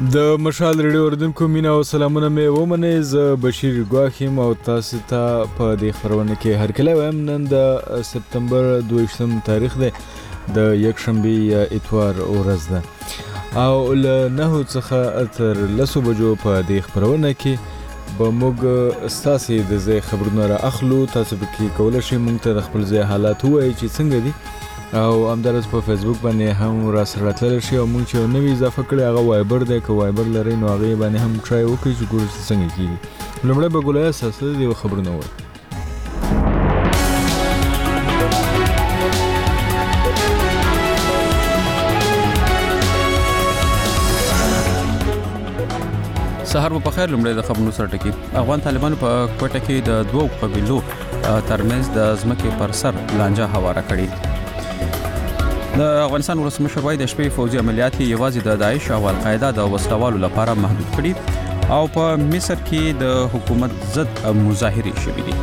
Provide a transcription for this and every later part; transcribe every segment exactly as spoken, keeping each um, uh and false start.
د مشال ریډیو اوریدونکو مینا او سلامونه مې ومنئ. زه بشیر ګواخیم او تاسو ته په دې خبرونه کې هرکلی وایم. نن د سپتمبر دویشتم تاریخ دی، د یکشنبې یا اتوار ورځ ده او له نهو څخه تر لسو بجو په دې خبرونه کې به موږ ستاسې د ځای خبرونه را اخلو. تاسو پکې کولی شئ موږ ته د خپل ځای حالات ووایئ چې څنګه دي او همدارس په فیسبوک باندې هم را سره راتللی شي او موږ چې یو نوی اضافه کړی هغه وایبر دی. که وایبر لرئ نو هغې باندې هم ټرای وکړئ چې ګورو چې څنګه کېږي. لومړی به ګولایه اساسه د یو خبرونه ووایي. سهار مو په خیر. لومړی د خبرونو سره ټکی. افغان طالبانو په کوټه کې د دوو قبیلو ترمنځ د ځمکې پر سر لانجه هواره کړې. د افغانستان ولسمشر وایي د شپې فوجي عملیات یوازې د داعش او القاعده د وسلوالو لپاره محدود کړي او په مصر کې د حکومت ضد مظاهرې شوې دي.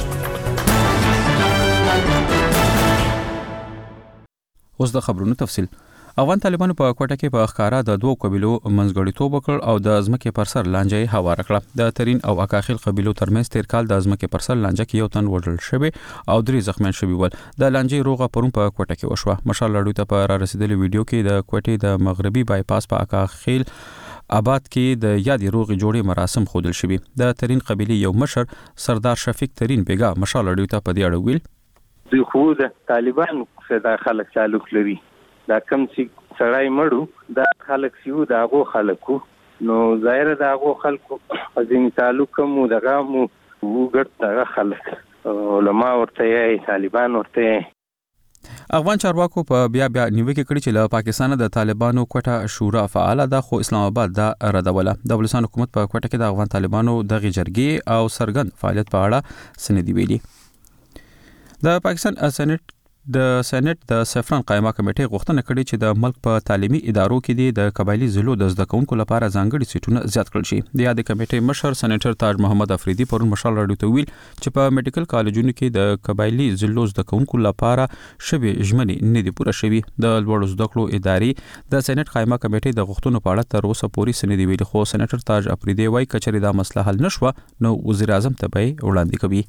اوس د خبرونو تفصیل. افغان طالبانو په کوټه کې په ښکارا د دوو قبیلو منځګړیتوب وکړ او د ځمکې پر سر لانجه یې هواره کړه. د ترین او اکاخیل قبیلو ترمنځ تیر کال د ځمکې پر سر لانجه کې یو تن وژل شوی او درې زخمیان شوي ول. د لانجې روغه پرون په کوټه کې وشوه. مشال راډیو ته په را رسیدلې ویډیو کې د کوټې د مغربي بایپاس په اکاخیل آباد کې د یادې روغې جوړې مراسم ښودل شوي. د ترین قبیلې یو مشر سردار شفیق ترین بیګا مشال راډیو ته په دې اړه ویل: دوی خو د طالبان څخه خلک تعلق لري. دا کم چې سړی مړو دا خلک سیو دا غو خلکو نو ظاهر دا غو خلکو ځین تعلق مو دغه مو وګړ دغه خلک علماء ورته یې طالبان ورته. افغان چارواکو په بیا بیا نیوکه کړې چې له پاکستان د طالبانو کوټه شورا فعال ده خو اسلام آباد دا ردوله. د افغانستان حکومت په کوټه کې د افغان طالبانو دغه جرګې او سرګن فعالیت په اړه سندې ویلي. د پاکستان سېنات د سېنات د سفران قائمه کمیټې غوښتنه کړې چې د ملک په تعلیمي ادارو کې د قبایلی ضلعو د زده کوونکو لپاره ځانګړي سیټونه زیات کړل شي. د یاد کمیټې مشر سېنیټر تاج محمد افریدي پرون مشال راډیو ته ویل چې په میډیکل کالجونو کې د قبایلی ضلعو زده کوونکو لپاره شوي ژمنې نه دي پوره شوي. د لوړو زده کړو ادارې د سېنات قائمه کمیټې د غوښتنو په اړه تر اوسه پورې څه نه دي ویلي، خو سېنیټر تاج افریدي وایي کچري دا مسله حل نشوه نو وزیر اعظم ته به وړاندې کوي.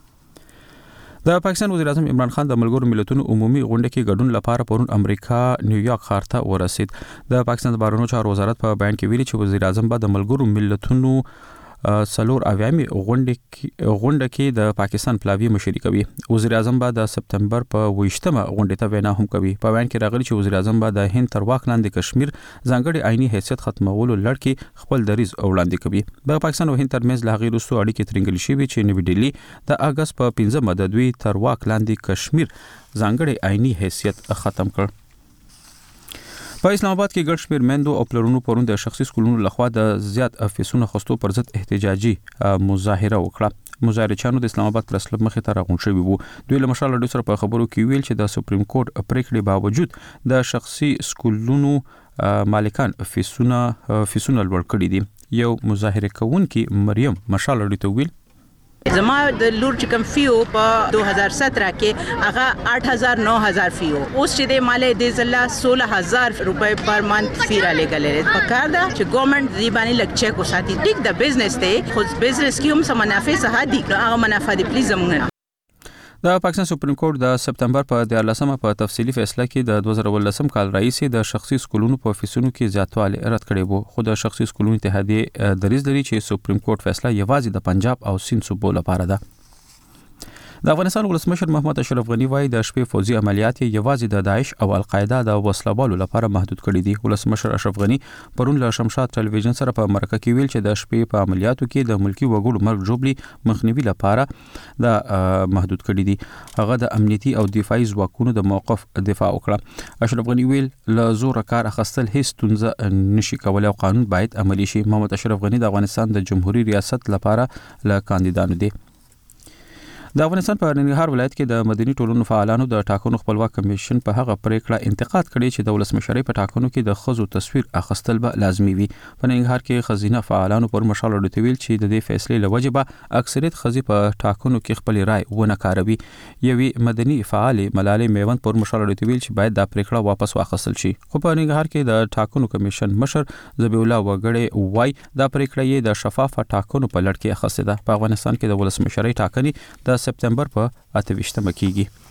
د پاکستان وزیر اعظم عمران خان د ملګرو ملتونو عمومي غونډه کې ګډون لپاره پرون امریکا نیویارک ښار ته ورسید. د پاکستان د بهرنیو چارو وزارت په بیان کې ویلي چې وزیر اعظم به د ملګرو ملتونو څلور اویامی غونډه کې د پاکستان پلاوی مشري کوي. وزیر اعظم به د سپتمبر په ویشتمه غونډه ته وینا هم کوي. په بیان کې راغلي چې وزیر اعظم به د هند تر واک لاندې کشمیر ځانګړي آئینی حیثیت ختمولو لړ کې خپل دریځ وړاندې کوي. د پاکستان او هند ترمنځ له هغې وروسته اړیکې ترنګل شوي چې نوی ډیلي د اگست په پنځمه د دوی تر واک لاندې کشمیر ځانګړي آئینی حیثیت ختم کړ. په اسلام آباد کې ګډ شمېر میندو او پلرونو پرون د شخصي سکولونو لخوا د زیات فیسونو خستو پر ضد احتجاجي مظاهره وکړه. مظاهرچیانو د اسلام آباد پریس کلب مخې ته راغونډ شوي وو. دوی له مشال راډیو سره په خبرو کې ویل چې د سپریم کورټ پریکړې باوجود د شخصي سکولونو مالکان فیسونه فیسونه لوړ کړي دي. یو مظاهره کوونکی مریم مشال راډیو ته ویل: زما د لور چې کوم فیو په دو هزار سترہ کې هغه آٹھ ہزار نو ہزار فیو اوس چې د مالې د زله سولہ ہزار روپے پر منث فی را لګلې په کار دا چې ګورنمنت دی باندې لګ چیک وساتي. ټیک د بزنس ته خو بزنس کې هم سم منافع سه دي نو هغه منافع دي پلیز زموږ. د پاکستان سپریم کورټ د سپتمبر په دیارلسمه په تفصیلي فیصله کې د دوه زره ولسم کال راهیسې د شخصي سکولونو په فیسونو کې زیاتوالی رد کړی وو، خو د شخصي سکولونو اتحادیې دریځ لري چې سپریم کورټ فیصله یوازې د پنجاب او سیند صوبو لپاره ده. د افغانستان ولسمشر محمد اشرف غنی وایي د شپې فوجي عملیات یوازې د داعش او القاعده د وسلوالو لپاره محدود کړي دي. ولسمشر اشرف غنی پرون له شمشاد ټلویزیون سره په مرکه کې ویل چې د شپې په عملیاتو کې د ملکی وګړو مرګ جوړلی مخنیوي لپاره د محدود کړي دي. هغه د امنیتي او دفاعي ځواکونو د موقف دفاع وکړه. اشرف غنی ویل له زور کار اخیستل هیڅ ستونزه نشي کولای او قانون باید عملی شي. محمد اشرف غنی د افغانستان د جمهوریت ریاست لپاره له کاندیدانو دی. د افغانستان په ننګرهار ولایت کې د مدني ټولنو فعالانو د ټاکنو خپلواک کمیشن په هغه پریکړه انتقاد کړی چې د ولسمشرۍ په ټاکنو کې د خزو تصویر اخیستل به لازمي وي. په ننګرهار کې خزینه فعالانو پر مشال وړاندې ویل چې د دې فیصلې لوجه به اکثریت خزي په ټاکنو کې خپل رائے ونه کاروي. یوي مدني فعال ملالۍ میوند پر مشال وړاندې ویل چې باید دا پریکړه واپس واخیستل شي. خو په ننګرهار کې د ټاکنو کمیشن مشر ذبیح الله وګړي وای دا پریکړه یې د شفاف ټاکنو په لړ کې اخیسته ده. په افغانستان کې د ولسمشرۍ ټاکنې د سپتمبر په اته ویشتمه کېږي.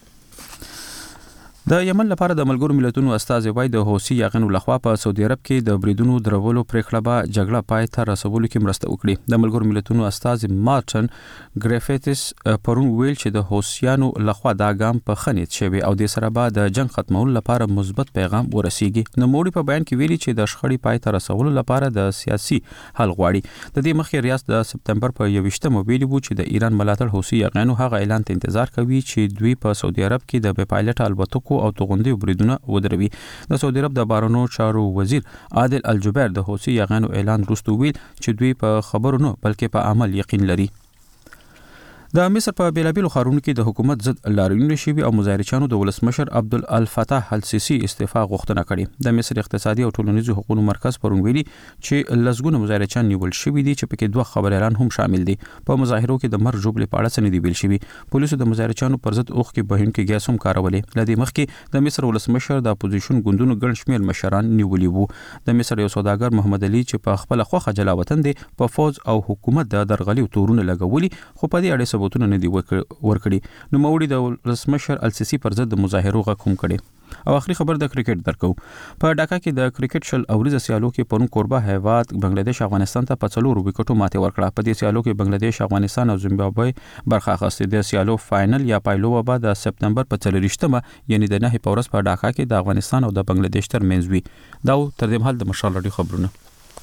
د یمن لپاره د ملګرو ملتونو استازي وای د حوثي یاغنو لخوا په سعودي عرب کې د بریدونو درولو پریکړه به جګړه پای ته رسولو کې مرسته وکړي. د ملګرو ملتونو استازي مارټن ګریفیتس پرون ویل چې د حوثیانو لخوا دا ګام په خنیت شوی او د سره به د جنگ ختمولو لپاره مثبت پیغام ورسیږي. نوموړي په بیان کې ویلي چې د شخړې پای ته رسولو لپاره د سیاسي حل غواړي. د دې مخکې ریاست د سپتمبر په یوویشتمه ویلي وو چې د ایران ملاتړ حوثي یاغنو هغه اعلان ته انتظار کوي چې دوی په سعودي عرب کې د بې پایلټ الوتکو او توغندي بریدونه ودروي. د سعودي عرب د بارنو چارو وزیر عادل الجبیر د حوثي یاغنو اعلان وروسته ویل چې دوی په خبرو نه بلکې په عمل یقین لري. د مصر په بیلابیلو ښارونو کې د حکومت ضد لاریونونه شوي او مظاهرچیانو د ولسمشر عبدالفتاح السیسی استعفا غوښتنه کړې. د مصر اقتصادي او ټولنیزو حقوقو مرکز پرون ویلي چې لسګونه مظاهرچیان نیول شوي دي چې پکې دوه خبريالان هم شامل دي. په مظاهرو کې د مرګ ژوبلې په اړه څه نه دي ویل شوي. پولیسو د مظاهرچیانو پر ضد اوښ کې بهونکي ګیس هم کارولې. له دې مخکې د مصر ولسمشر د اپوزیشن ګوندونو ګڼ شمېر مشران نیولي وو. د مصر یو سوداګر محمد علي چې په خپل خوخه جلا وطن دی په فوج او حکومت د درغلي تورونه لګولي خو په دې اړه ثبوتونه نه دی ورکړي. نو موري د ولسمشر السیسی پر ضد د مظاهرو غږ هم کړي. او اخري خبر د کرکټ درکو. په ډاکا کې د کرکټ شل اوریزه سیالو کې پرون کوربه هیواد بنگلاديش افغانستان ته په څلورو وکټو ماته ورکړه. په دې سیالو کې بنگلاديش افغانستان او زیمبابوې برخه اخیسته. د سیالو فائنل یا پایلو به د سپتمبر په څلورویشتمه یعنی د نهه په ورځ په ډاکا کې د افغانستان او د بنگلاديش ترمنځ وي. دا تر دې مهال د مشال رادیو خبرونه.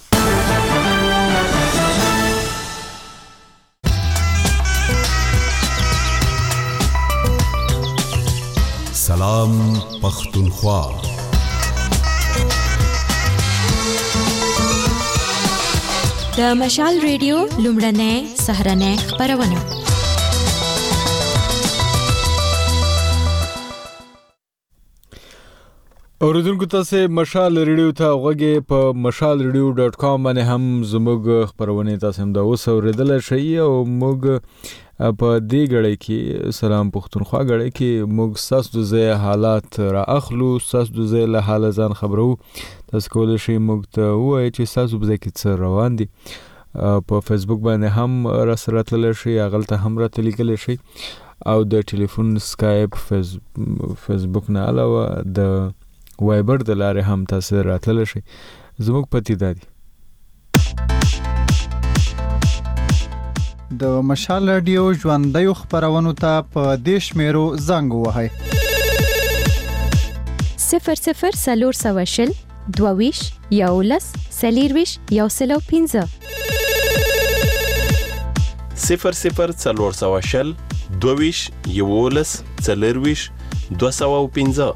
سلام پختونخوا. د مشال ریډیو لومړنۍ سهرنۍ خبرونه. اوریدونکو تاسو مشال ریډیو ته غوږی په مشال ریډیو ډاٹ کام باندې هم زموږ خبرونه تاسو هم دا اوس اوریدل شئ او موږ په دې غړې کې سلام پختونخوا غړې کې موږ ساس د ځای حالات را اخلو ساس د ځای له حال ځان خبرو. تاسو کولای شئ موږ ته وایي چې ساس په ځای کې څه روان دي. په فیسبوک باندې هم را سره تللی شئ هغلته هم را تلیکلی شئ او د ټلیفون سکایپ فیسبوک نه علاوه د وایبر د لارې هم تاسو راتللی شئ. زموږ پتی دا دي د مشال رادیو ژوندۍ خبرونو ته په دیش میرو زنګ وهاي صفر صفر سلور سواشل دوویش یولس سلیرویش یوسلو پینزه صفر صفر سلور سواشل دوویش یولس سلیرویش دو سو پینزه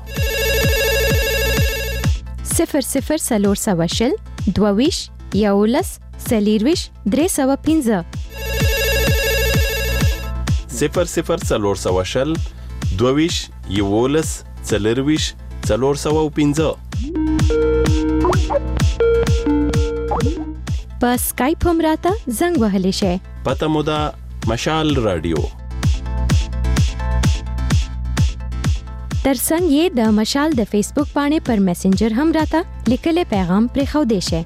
صفر صفر سلور سواشل دوویش یولس سلیرویش درې سو پینزه صفر صفر سلور سواشل دوویش یولس سلیرویش سلور سو پینزه. په سکایپ هم راته زنګ وهلی شئ. پته مو ده مشال رادیو. ترڅنګ یې د مشال د فیسبوک باندې پر میسنجر هم راته لیکلی پیغام پرېښودی شئ.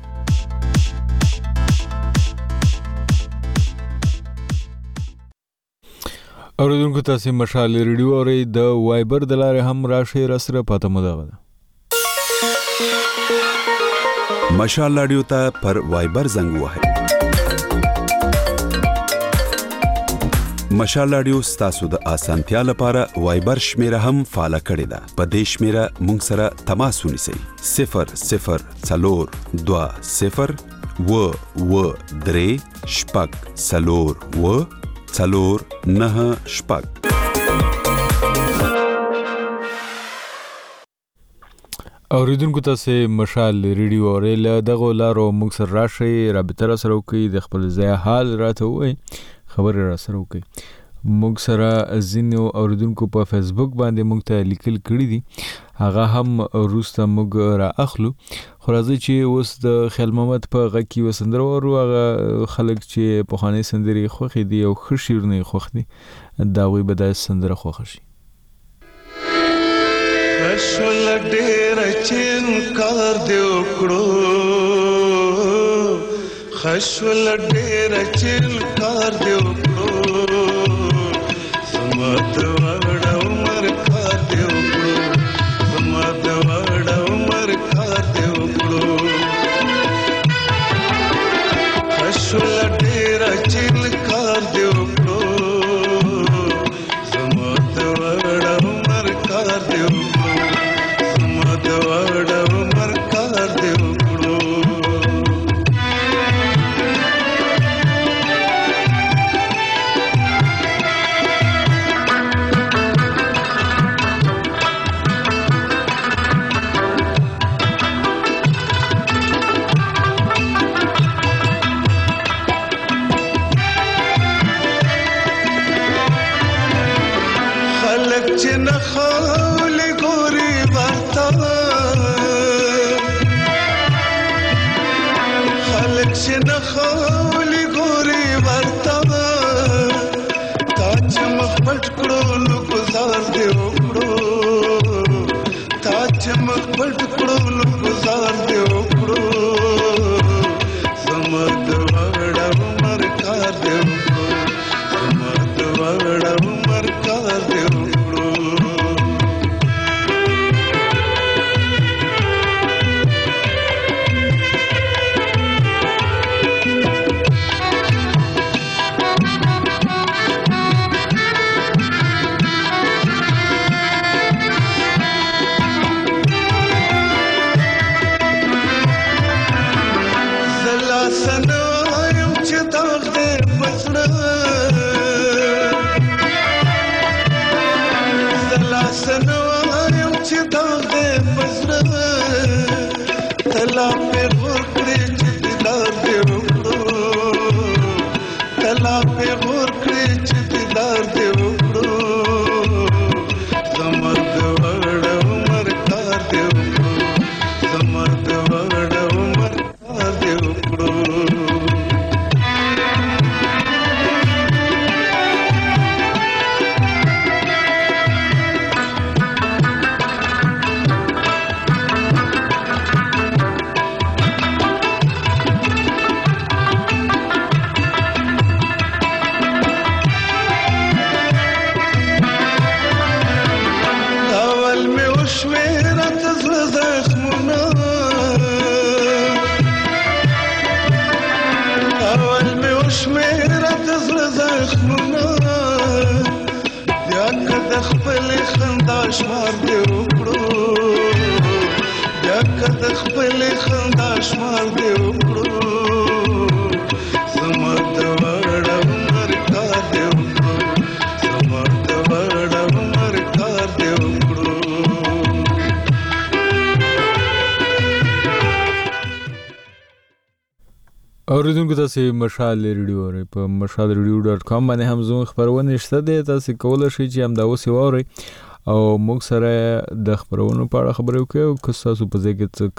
اوریدونکو تاسو مشال ریډیو اورئ د وایبر د لارې هم راشئ را سره پته مو دغه ده. مشال رادیو ته پر وایبر زنګ وهئ. مشال رادیو ستاسو د اسانتیا لپاره وایبر شمیره هم فعال کړی ده. په دې شمیره مونږ سره تماس ونیسئ. صفر صفر څلور دوه صفر و و درې شپږ څلور و څلور نه شپږ. اوریدونکو تاسو مشال ریډیو اورئ. له دغه لارو موږ سره راشئ رابطه را سره وکړئ د خپل ځای حال راته ووایئ خبرې را سره وکړئ. موږ سره ځینو اوریدونکو په فیسبوک باندې موږ ته لیکل کړي دي هغه هم روسته موږ را اخلو خو راځي چې اوس د خیال محمد په غږ کې وسندر ورو هغه خلک چې په خانه سندري خوخي دي او خشیر نه خوخ دي دا وی بدای سندره خوخ شي خشول ډیر چین کار دی وکړو خشول ډیر چین کار دی وکړو سمات وړ عمر کار دی وکړو سمات وړ عمر کار دی وکړو خشول ډیر چین کار دی وکړو سمات وړ عمر کار دی اوریدونکو تاسو مشال ریډیو اورئ په مشال ریډیو ډاټ کام باندې هم زموږ خبرونه شته دي تاسو کولای شئ چې هم دا اوس اورئ او موږ سره د خبرونو په اړه خبرې وکړو او که تاسو په ځای کې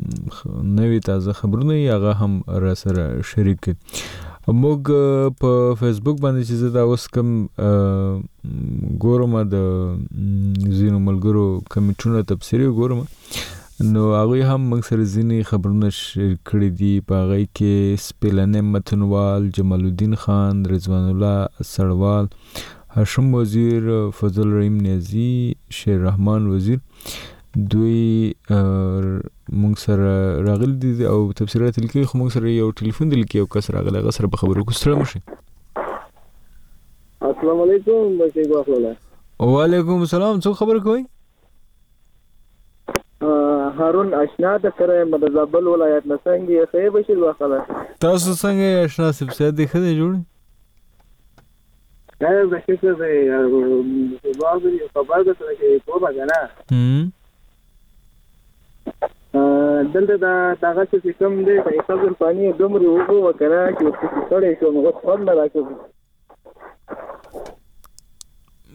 کوم نوې تازه خبرونه یې هغه هم را سره شریک کړئ موږ په فیسبوک باندې چې زه دا اوس کوم ګورم د زینو ملګرو کمیټونو تبصرې ګورم نو هغه هم موږ سره ځینې خبرونه شریک کړي دي په هغه کې سپیلنه متنوال جمال الدین خان رضوان الله سړوال هاشم وزیر فضل رحیم نیازی شیر رحمان وزیر دوی موږ سره راغلي دي او تفسیرات لیکي خو موږ سره یو ټلیفون دی لیکي او کس راغلی هغه سره په خبرو کې ستړی مشي. السلام علیکم بشیر واخلله. وعلیکم السلام څو خبر کوي؟ هارون آشنا د کره مدزابل ولایت نسنګي خې بشیر واخله. تاسو څنګه آشنا سب سره د خدای جوړ؟ دا بشیر څه باغ دی خبر ده چې په باغ نه. هم دلته دا دغه څه کوم دی چې خبر پانی دومره وګو وکړه چې څه سړی شو نو څنګه راکړو.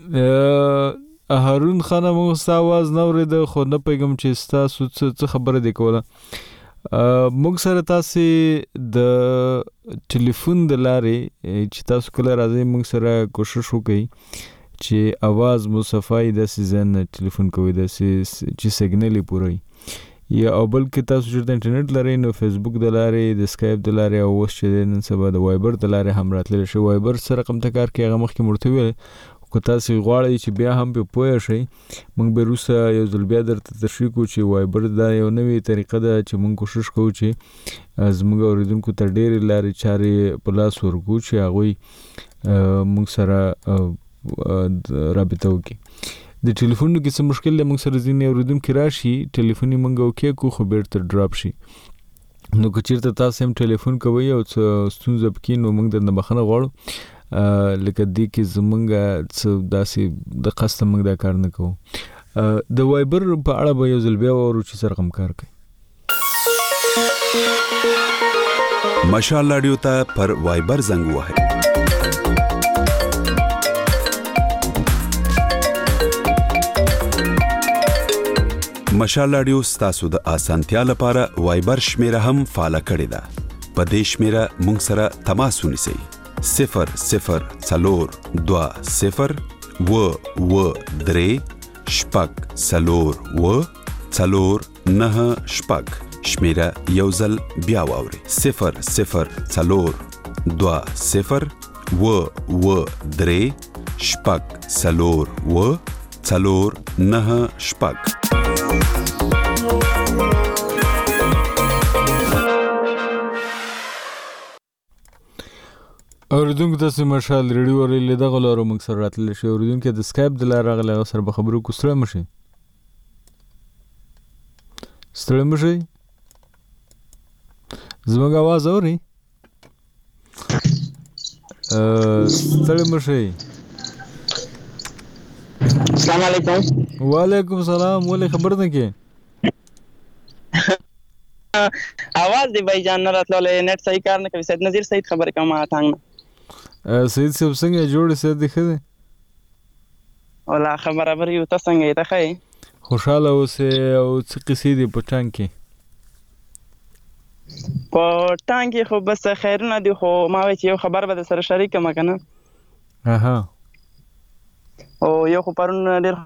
هارون خان مو ستا आवाज نه اورید خو نه پیغام چې تاسو څه خبره دی کوله. موږ سره تاسو د ټلیفون د لارې چې تاسو کله راځي موږ سره کوشش وکړئ چې आवाज مو صفای د سیزن ټلیفون کوي د چې سیګنل پوره یا او بلکې تاسو چې د انټرنیټ لري نو فیسبوک د لارې د اسکایپ د لارې او اوس چې نن سبا د وایبر د لارې هم راتلل شي. وایبر سره کوم تکار کې هغه مخکې مرتوي کو تاسو غواړئ چې بیا هم په پوهه شئ موږ به روسه یو ځل بیا درته تشریح کوو چې وایبر دا یو نوې طریقه ده چې موږ کوشش کوو چې زموږ اوریدونکو ته ډېرې لارې چارې په لاس ورکړو چې هغوی موږ سره رابطه وکړي. د ټلیفون کې څه مشکل دی موږ سره ځینې اوریدونکي راشي ټلیفون یې موږ وکړو خو بیرته ډراپ شي نو که چېرته تاسو هم ټلیفون کوئ او څه ستونزه پکې نو موږ درنه بخښنه غواړو لکه دی کې زمونږ څه داسې د قصد موږ دا کار نه کوو. د وایبر په اړه به یو ځل بیا وورو چې سره کوم کار کوي. مشال رادیو ته پر وایبر زنګ وهئ. مشال رادیو ستاسو د اسانتیا لپاره وایبر شمیره هم فعال کړی ده. په دې شمیره موږ سره تماس ونیسئ. صفر صفر څلور دوه صفر و و درې شپږ څلور و څلور نه شپږ شمیره یو ځل بیا واورئ. صفر صفر څلور دوه صفر و و درې شپږ څلور و څلور نه شپږ. اوریدونکو تاسو مشال ریډیو ورلې دغه لارو موږ سره راتللی شئ. اوریدونکو د سکایپ د لارې راغلی هغه سره به خبرې وکړو. ستړی مه شئ ستړی مه شئ زموږ اواز اورئ ستړی مه شئ. السلام علیکم. وعلیکم السلام. ولې خبر نه کې आवाज دی بھائی جان نه راتلو نیټ صحیح کار نه کوي. سید نذیر سید خبر کوم اتنګ سید صاحب څنګه جوړ سید دی خده ولا خبر خبر یو تاسو څنګه ته خې خوشاله اوسه او څه قصې دی په ټانګ کې په ټانګ کې خو بس خیرونه دی خو ما وی چې یو خبر به سره شریک ما کنه. اها او یو خو پرون ډیر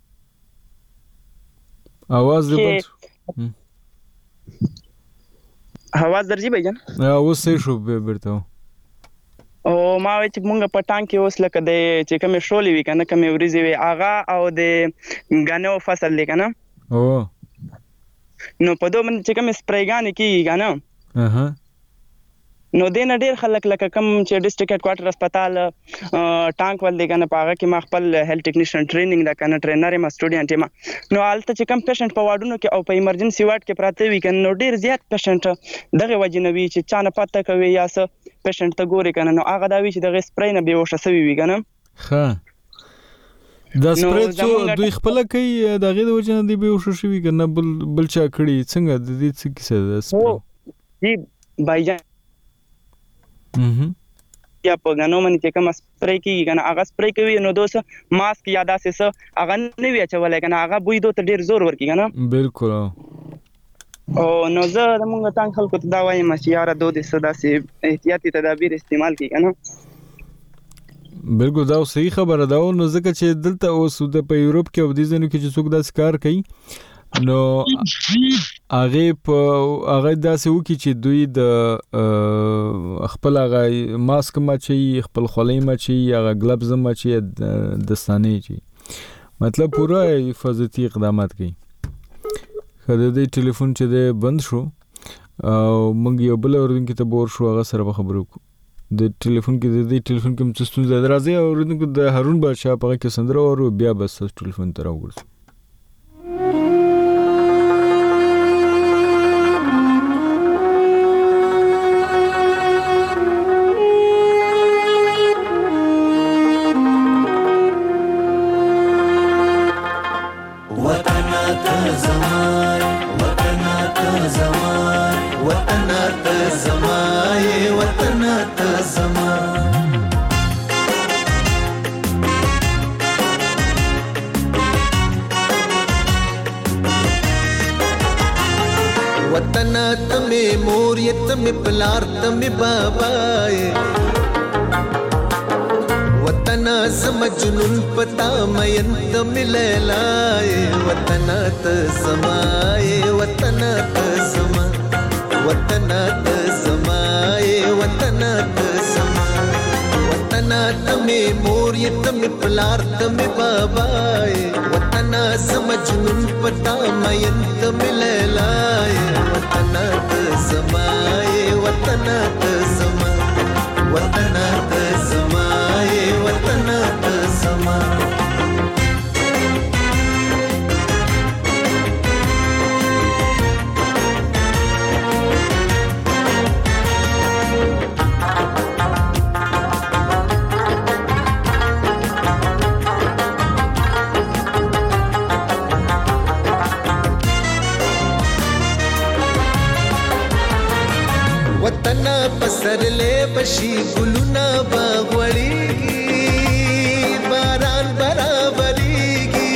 आवाज دی بس आवाज درځي بھائی جان اوس صحیح شو بیرته. او ما وی چې مونږ په ټانګ کې اوس لکه د چې کوم شولې وی کنه کوم وريزي وی اغا او د غنو فصل دی کنه. او نو په دوه من چې کوم سپریګان کیږي کنه. اها نو دین ډیر خلک لکه کوم چې ډیسټریکټ هډ کوارټر هسپتال ټانک ول دی کنه پاغه کې ما خپل هیلث ټیکنیشن ټریننګ دا کنه ټرینر ما سټوډنټ ما نو الته چې کوم پیشنټ په واډونو کې او په ایمرجنسي واډ کې پراته وي کنه نو ډیر زیات پیشنټ دغه وجنوي چې چانه پته کوي یا څه پیشنټ ته ګوري کنه نو هغه دا وی چې دغه سپری نه بیوشه سوي وي کنه. ها دا سپری څو دوی خپل کوي دغه د وجنه دی بیوشه شوی کنه بل بل چا کړی څنګه د دې څه کیسه ده سپری جی بھائی جان مهم یا په غنو باندې چې کوم سپری کیږي کنه هغه سپری کوي نو دوسه ماسک یا داسې څه هغه نه وی اچولای کنه هغه بوی دوه ډیر زور ورکی کنه. بالکل. او نو زه د مونږ ټانک خلکو ته دا وایم چې یاره دوه د سداسې احتیاطي تدابیر استعمال کړي کنه. بالکل دا صحیح خبره ده. نو ځکه چې دلته اوس د په یورپ کې او د ځینو کې چې څوک داسې کار کوي نو هغه په هغه داسې وکړي چې دوی د خپل هغه ماسک ماچي خپل خولۍ ماچي هغه ګلبز ماچي دستانه چي مطلب پورا حفاظتي اقدامات کوي. خدای دې ټلیفون چې دې بند شو او موږ یو بل اوریدونکو ته بور شو هغه سره خبرو کو د ټلیفون کې د دې ټلیفون کې څه ستونزه درازي اوریدونکو د هارون بادشاہ په کې سندره او بیا بس ټلیفون ته راوګرځو. تمه مور یې تمه پلار تمه بابا وطن زم جنون پتا مین تمه لیلا وطن ت سمای وطن ت سما وطن ت سمای وطن ت سما وطن تمه مور یې تمه پلار تمه بابا وطن زم جنون پتا مین تمه لیلا وطن ت سمای وطن ت سما وطن ت سمای وطن ت سما وطن پسرلې بشي ګلونه باغوړيږي باران برابرېږي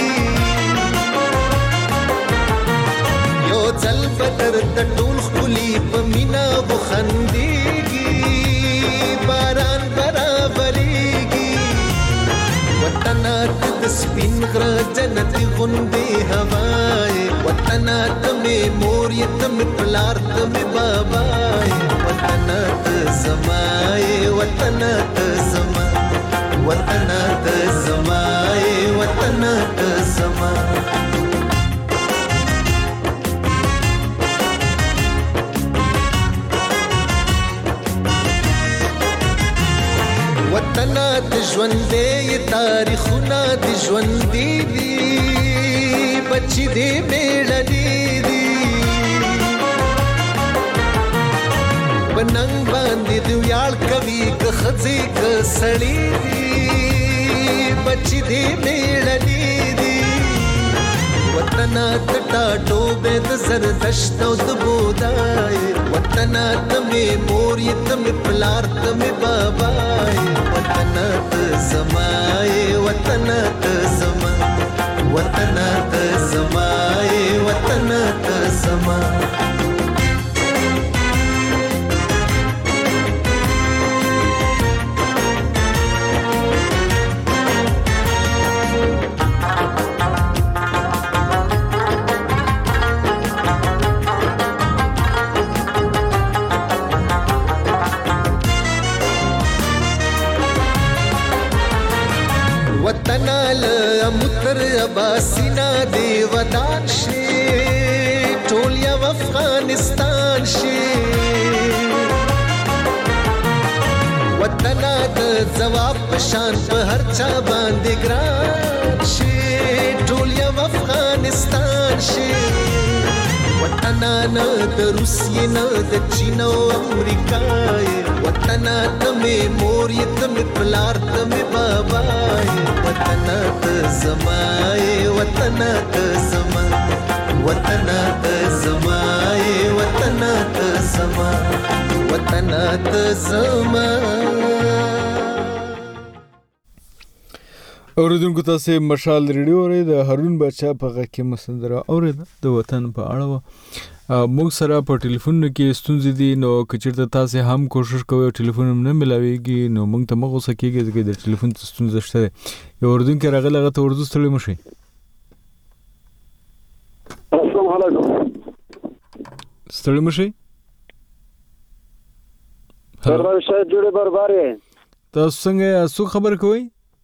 یو ځل بدر د ټول خولي په مینا وخندېږي باران برابرېږي وطن د سپین غره جنت غوندې هوای وطن تمه مور یې تمه پلار تمه بابا وطن ت سمای وطن ت سما وطن ت سمای وطن ت سما وطن د ژوندې تاریخونه د ژوندې دي بچی دې میړني دي بننګ باندې د ویاړ کوي که خځې که سړی دي بچی دې میړني دي وطن د ټاټو به د زردشت او د بودای وطن تمه مور یې تمه پلار تمه بابا وطن ت سمای وطن ت سما وطن ت سمای وطن ت سما وطن له متر اباسینا دی ودان شي ټول یو افغانستان شي وطن د جواب پشان په هر چا باندې ګران شي ټول یو افغانستان شي وطن نه د روسیې نه د چین او امریکا وطن تمه مور یې تمه پلار تمه بابا وطن ت سمای وطن ت سما وطن ت سمای وطن ت سما وطن ت سما اوریدونکو تاسو مشال ریډیو لري د هارون بچا په غږ کې مسندره اورید د وطن په اړه موږ سره په ټلیفون کې ستونزې دي نو کچیرته تاسو هم کوشش کوئ ټلیفون نه ملاويږي نو موږ ته مغه سکیږي چې د ټلیفون ستونزه شته یو اوردونکو راغله غته اردو ستړي مشي السلام علیکم ستړي مشي سرور شاه جوړه برباري تاسو څنګه اسو خبر کوئ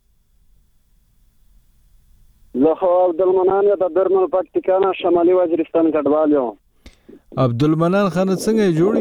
زه خو عبدالمنان د درمل پکتیکانا شمالي وزیرستان کډوال یم عبدالمنان خان څنګه جوړي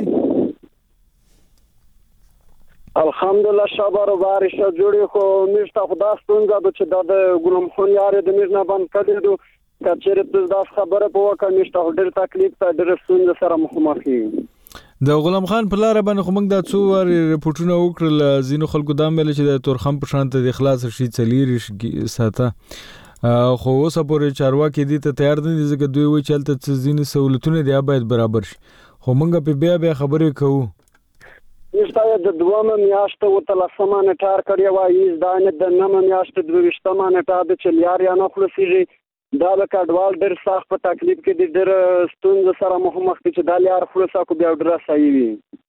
الحمدلله شابر بارش جوړي خو مشته خدا ستونزه د چې د ګلم خون یاره د مجنه باندې کړي دو کچېره د داس خبره په وکړ مشته ډېر تکلیف ته ډېر ستونزه سره مخامخ یو د غلام خان په لار باندې خو موږ د څو ور رپورټونه وکړل زینو خلکو دا مل چې د تورخم په شان ته د اخلاص شي چلیری ساته خو اوس پورې چارواکي دي ته تیار نه دي ځکه دوی وایي چې هلته څه ځینې سهولتونه دي باید برابر شي خو موږ په بیا بیا خبرې کوو نشته د دوامه میاشته وتلسمه نټار کړی وایي دا نه د نمه میاشته د وشتمه نټار د چلیار یا نه خلاصيږي دا د کډوال ډېر سخت په تکلیف کې دي، ډېر ستونزو سره مخامخ دي چې دا لار خلاص کړو بیا ډېر صحیح وي.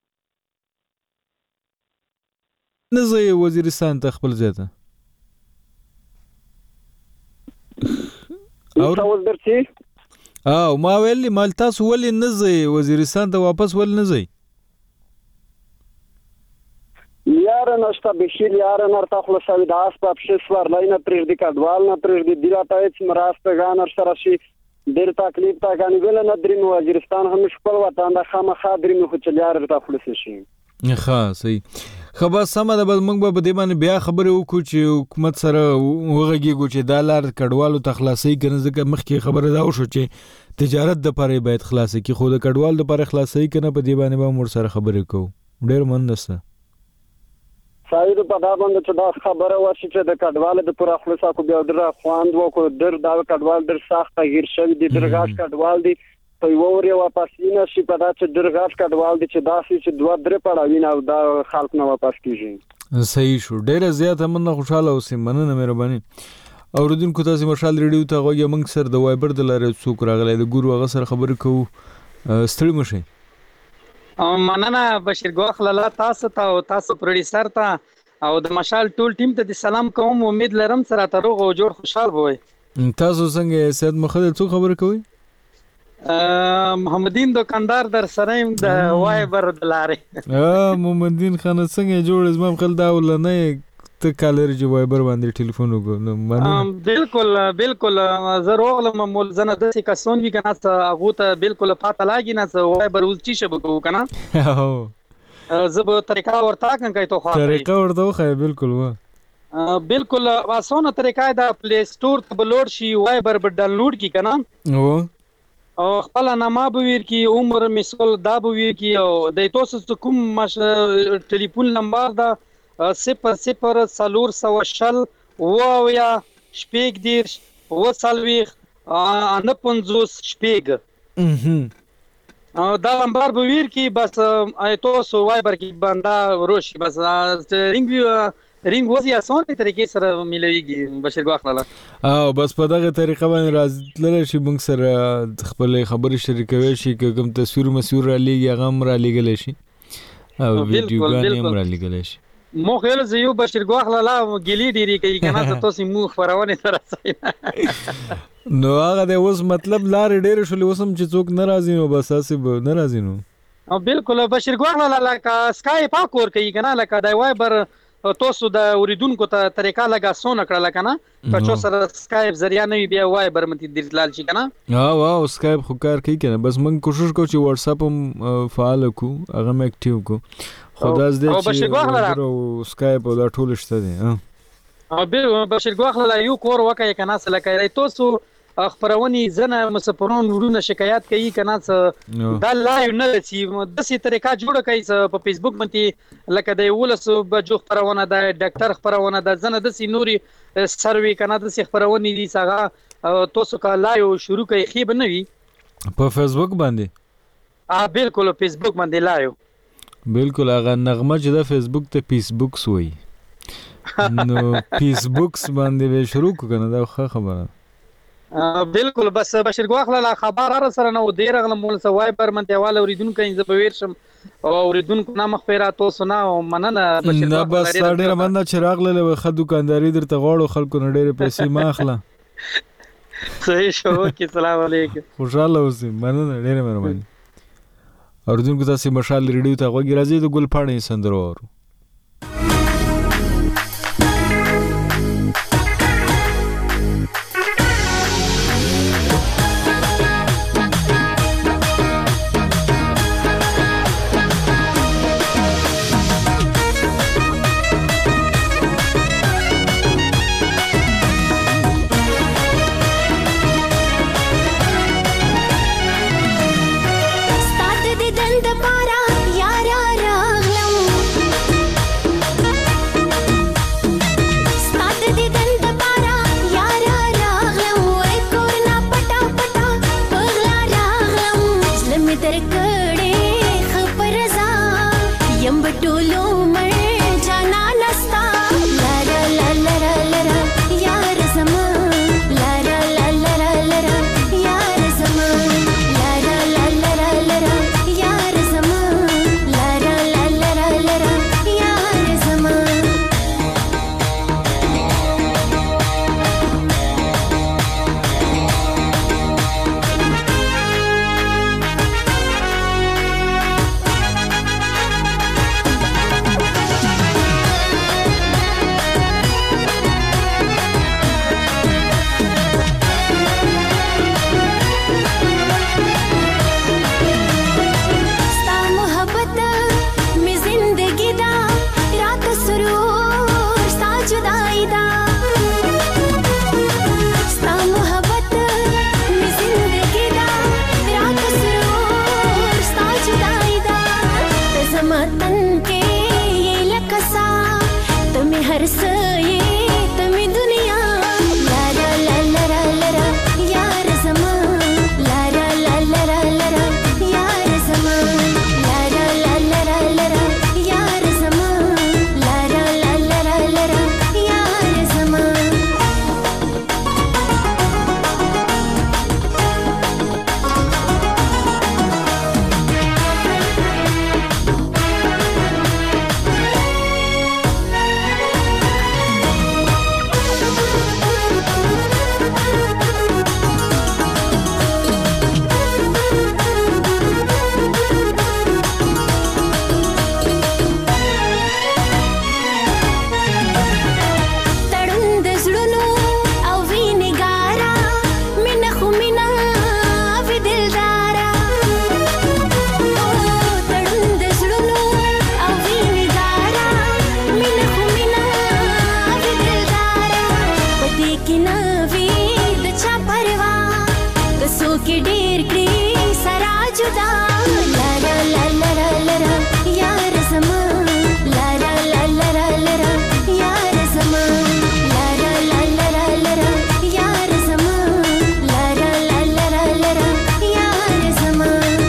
نه ځي وزیرستان ته خپل ځای ته او تاسو درته او ما ویلي مال تاسو ولې نه ځي وزیرستان ته واپس ول نه ځي؟ یار نشته بشیر یار نرته خلاصوي د اسباب شي سوارلای نه پرېږدي کډوال نه پرېږدي دیلاته هیڅ مراسته غانر سره شي ډېر تکلیف تا غانې ویل نه درین وزیرستان هم خپل وطن د خامخا درین خو چې یار ته خلاص شي. ښه صحیح خبر سمه ده. بس موږ به په دې باندې بیا خبرې وکړو چې حکومت سره وغږیږو چې دا لار کډوالو ته خلاصوي که نه، ځکه مخکې خبره دا وشو چې تجارت دپاره باید خلاصه کړي، خو د کډوال دپاره خلاصوي که نه په دې باندې به هم ورسره خبرې کوو. ډېر مننه سته صحیح په دا باندې چې دا خبره وشي چې د کډوال د پوره خلاصه کو بیا ډېر خواند وکړو. ډېر دا کډوال ډېر سخت تغییر شوی دی، ډېر غاښ کډوال دی په یو ور یو واپس نه شي په دا چې ډېر غاښ کډوال دی چې داسې چې دوه درې پړاوي نه او دا خلک نه واپس کیږي. صحیح شو. ډېره زیاته مننه، خوشحاله اوسئ. مننه مهرباني. اوریدونکو تاسو مشال ریډیو ته غوږی موږ سره د وایبر د لارې څوک راغلی د ګورو هغه سره خبرې کوو. ستړي مشئ. مننه بشیر ګواخ لاله تاسو ته او تاسو پروډوسر ته او د مشال ټول ټیم ته د سلام کوم. امید لرم سره ته روغ او جوړ خوشحال وئ. تاسو څنګه سید مخدل څوک خبرې کوئ؟ محمدین دکاندار در سره د وایبر د لارې. محمدین خان څنګه جوړ زما خپل دا ولنه ته کالر چې وایبر باندې ټلیفون وکړو. بالکل بالکل زه روغلم مول زنه داسې کسون وي کنه هغه ته بالکل پاته لاګي نه وایبر ول چی شبه کو کنه زه به طریقه ورته کوم ته خو طریقه ورته خو بالکل و بالکل آسانه طریقه دا پلی سٹور ته بلوډ شي وایبر به ډاونلوډ کی کنه او او خپل نامه به ویر کی عمر مسول دا به ویر کی او د تاسو کوم ټلیفون نمبر دا صفر صفر څلور سوه شل اوه اویا شپږ دېرش اوه څلوېښت نه پنځوس شپږ دا نمبر به ویر کی. بس تاسو وایبر کې بنده وروشي بس رینګ رینګ وځي اسانه طریقې سره ملويږي بشیر ګواخ لاله. او بس په دغه طریقه باندې راځل شي موږ سره خپل خبرې شریکوي شي کوم تصویر مسور را لېږي هغه هم را لېږلی شي او ویډیوګانې هم را لېږلی شي. مو خیال زه یو بشیر ګواخ لاله ګیلې ډېرې کوي کنه ته تاسو مو خبرونه سره نو هغه د اوس مطلب لارې ډېرې شولې اوس هم چې څوک نه راځي نو بس هسې به نه راځي نو بالکل بشیر ګواخ لاله لکه سکای پاک ور کوي کنه لکه د وایبر تاسو د اوریدونکو ته طریقه لګا سونه کړل کنه که چا سره سکایپ ذریعہ نه وي بیا وایبر متي درتلال شي کنه. ها واو سکایپ خو کار کوي کنه بس موږ کوشش کوو چې واتس اپ هم فعال کو هغه م اکټیو کو خداز دې چې سکایپ او دا ټول شته دي. ها بشیر ګواخ لاله یو کور وکای کنه سره کوي تاسو خبرونی زنه مسافرون ورونه شکایت کوي کنه دا لایو نه لسی داسې طریقه جوړه کوي په فیسبوک باندې لکه د ولس بجو خبرونه د ډاکټر خبرونه د زنه داسې نوري سروي کنه داسې خبرونی دي څنګه تاسو کا لایو شروع کوي خیب نه وي په فیسبوک باندې. ا بالکل فیسبوک باندې لایو بالکل هغه نغمه چې د فیسبوک ته فیسبوک سوی نو فیسبوک باندې به شروع کنه دا خبره بالکل بس بشیر ګواخ لاله خبر را سره نو ډیر غل مول سه وایبر منته والا اوریدونکو انځ په ورشم او اوریدونکو نام خبره تاسو نه مننه بشیر ګواخ بس ډیر مننه چې راغله خو دکانداري درته غواړو خلکو نه ډیر پیسې ما اخلا صحیح شو کی سلام علیکم خوشاله اوسئ. مننه ډیر مهرباني. اوریدونکو تاسو مشال ریډیو ته غوږی راځي د ګل پاڼې سندرو اورو. Start the dend para yara raglam هر څه تمې دنیا لارا لارا لارا یار زما لارا لارا لارا یار زما لارا لارا لارا یار زما لارا لارا لارا یار زما के ढेर करी सरा जुदा लारा लारा लारा यार समा लारा लारा लारा यार समा लारा लारा लारा यार समा लारा लारा लारा यार समा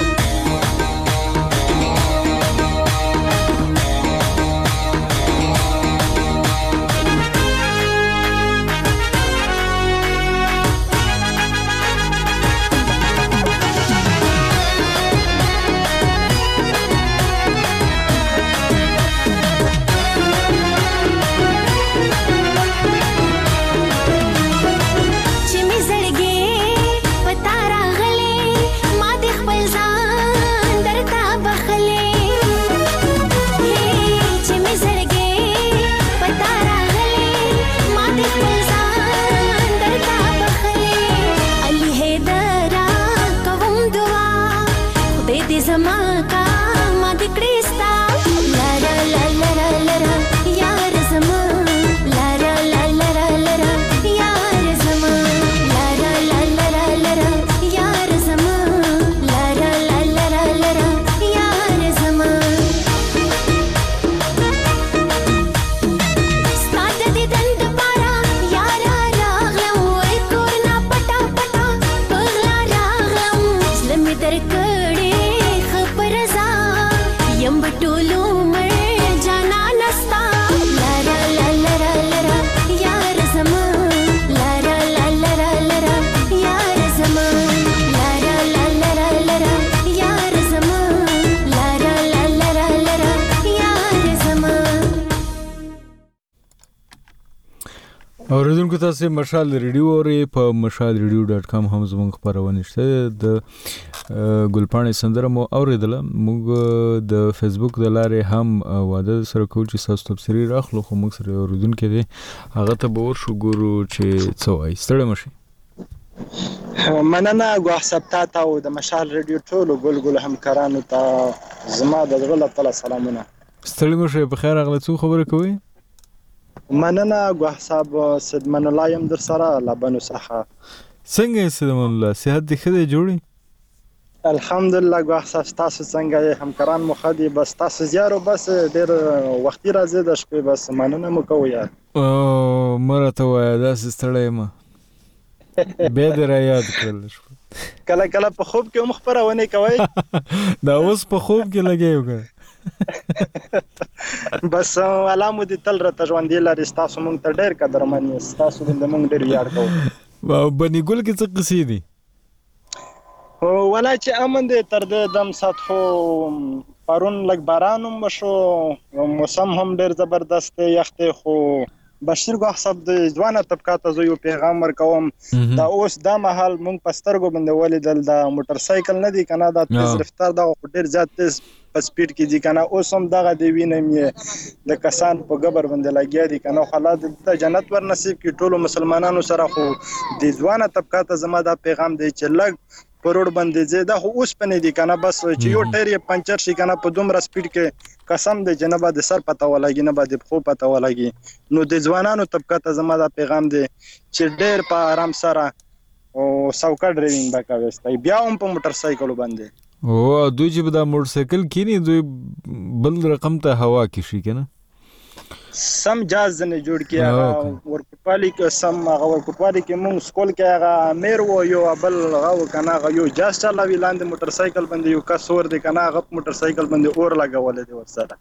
اوریدونکو تاسو مشال ریډیو اورئ په مشال ریډیو ډاټ کام هم زموږ خبرونه شته د ګلپاڼې سندره مو اوریدله موږ د فیسبوک د لارې هم واده سره کوو چې تاسو تبصرې راخلو خو موږ سره اوریدونکو دی هغه ته به ورشو ګورو چې څه وایي ستړی مشي مننه ګواه ثبتا ته او د مشال ریډیو ټولو ګل ګل همکارانو ته زما د زړه له تله سلامونه ستړی مشي په خیر راغله څو خبره کوي مننه ګواه صاحب سدمن الله يم در سره لبنو څخه څنګه سدمن الله صحت دې ښه دی جوړي الحمدلله ګواه صاحب تاسو څنګه همکاران مو ښه دي بس تاسو زیارو بس ډېر وختي راځي د شپې بس مننه مو کوو یار او مرته وای داسې ستړی یم به دې را یاد کړل کله کله په خوب کې هم خبرونه کوي دا اوس په خوب کې لګیږي بس علامه دې تل را تژوندې لري تاسو مونږ ته ډېر قدرمن یې تاسو دې مونږ ډېر یاد کوو او بني ګل کې څه قصې دي ولا چې امن دې تر دې دم سات خو پرون لګ باران هم شو موسم هم ډېر زبردست یخته خو بشیر ګواه صاحب د ځوانه طبقات زو یو پیغام ورکوم دا اوس دا محل مونږ پسترګو باندې ولیدل دا موټر سایکل نه دی کنه دا تیز رفتار دا ډېر زیات تیز په سپیډ کې دي کنه اوس هم دغه دی وینم یې د کسان په قبر باندې لګیا دي کنه خلاص د جنت ور نصیب کی ټولو مسلمانانو سره خو د ځوانه طبقات زما دا پیغام دی چې لګ پروړ باندې زیاده خو اوس پنه دي کنه بس چې یو ټیر یې پنچر شي کنه په دومره سپیډ کې قسم دی جنبه د سر پته ولګي نه باندې خو پته ولګي نو د ځوانانو طبقات زما دا پیغام دی چې ډېر په آرام سره او سوکا ډرایوینګ وکوي بیا هم په موټر سایکل باندې او دوی چې دا موټر سایکل کینی دوی بل رقم ته هوا کې شي کنه سم جاز نه جوړ کی هغه ورکوټوالي کې سم هغه ورکوټوالي کې مونږ سکول کې هغه امیر و یو بل هغه کنه هغه یو جاز چلاوي لاندې موټر سایکل باندې یو کس ور دی کنه هغه موټر سایکل باندې اور لګول دی ورسره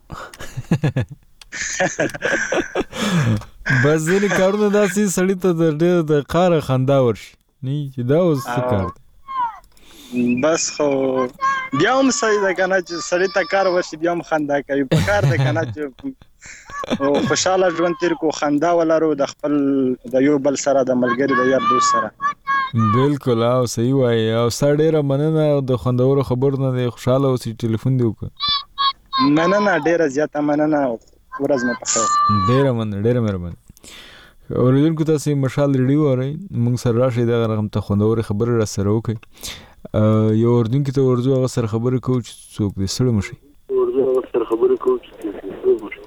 بس ځینې کارونه داسې سړی ته د ډېر د قاره خندا ورشي نه چې دا اوس څه کار دی بس خو بیا هم صحیح ده کنه چې سړی ته کار ورشي بیا هم خندا کوي په کار ده کنه چې خوشاله ژوند تیر کو خندا ولرو د خپل د یو بل سره د ملګری د یار دوست سره بالکل او صحیح وایي او ستا ډېره مننه د خوندورو خبرو نه دی خوشحاله اوسې ټلیفون دې وکړه مننه ډېره زیاته مننه ورځ مو په خیر ډېره مننه ډېره مهرباني اوریدونکو تاسې مشال ریډیو اورئ موږ سره راشئ دغه رقم ته خوندورې خبرې راسره وکړئ یو اردوونکي ته ورځو هغه سره خبرې کوو چې څوک دی ستړی مه شئ ورځو هغه سره خبرې کوو چې ستړی مه شئ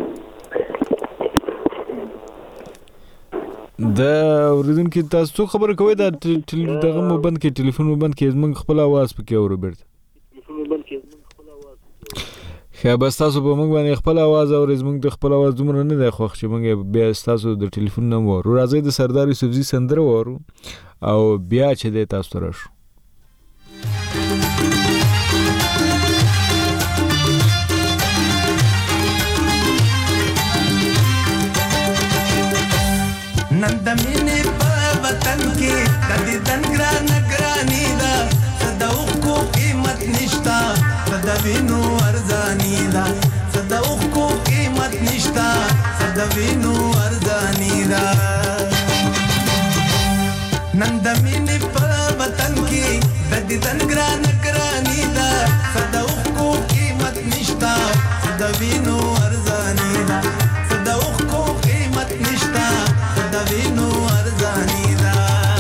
د اوریدونکي تاسو څوک خبرې کوئ دا دغه مو بند کړئ ټلیفون مو بند کړئ زموږ خپل اواز پکې اورو بیرته ښه بس تاسو په موږ باندې خپل اواز اورئ زموږ د خپل اواز دومره نه دی خوښ چې موږ بیا ستاسو د ټلیفون نه واورو راځئ د سردار یوسفزي سندره واورو او بیا چې دی تاسو ته راشو نن د مینې په وطن کې د دیدن ګران ګراني ده څه د اوښکو قیمت نشته څه د وینو ارزاني ده څه د اوښکو قیمت نشته څه د وینو ارزاني ده نن د مینې په وطن کې د دیدن ګران ګراني ده څه د اوښکو قیمت نشته څه د وینو ارزاني ده څه د اوښکو قیمت نشته د وینو ارزانی دا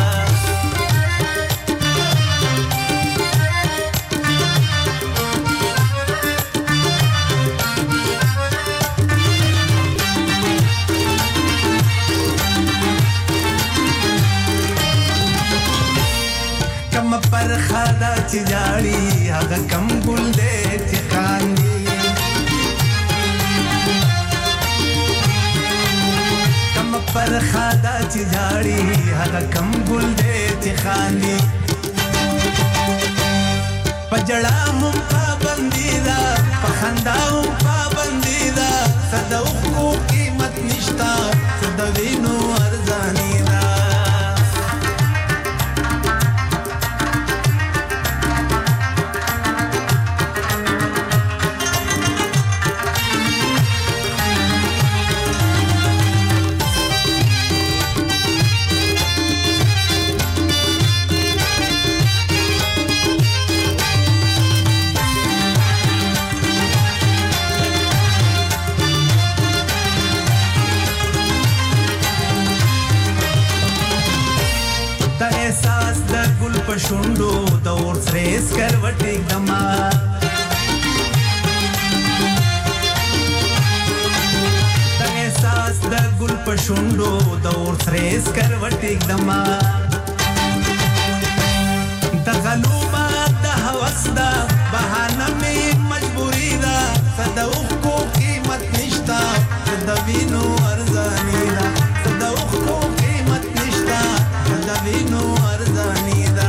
کم پر خدا چې جاړي هغه کم ګل دې چې خاندي پر خدا چې جاړي هغه کم ګل دې چې خاندي په جړا مو پابندي ده په خندا مو پابندي ده څه د اوښکو قیمت نشته څه د وینو ارزاني ده شوندو د اور سریس کروټ دما د احساس د ګل په شوندو د اور سریس کروټ دما د غلوبا د هوس دا بهانه می مجبوری دا صد اوخو قیمت نشتا صد وینو ارزانی دا صد اوخو قیمت نشتا صد وینو ارزانی دا